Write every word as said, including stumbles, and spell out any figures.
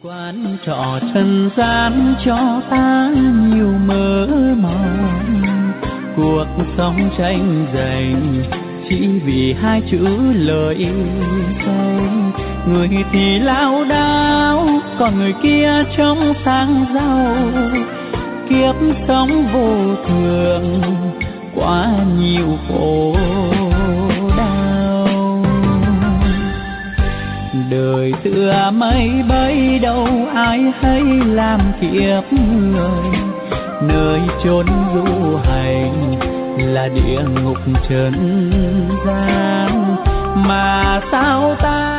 quán trọ trần gian cho ta nhiều mơ mộng, cuộc sống tranh giành chỉ vì hai chữ lợi danh. Người thì lao đao, còn người kia trong sáng giàu. Kiếp sống vô thường, quá nhiều khổ đau. Đời tựa mây bay đâu ai hay làm kiếp người. Nơi chốn du hành là địa ngục trần gian, mà sao ta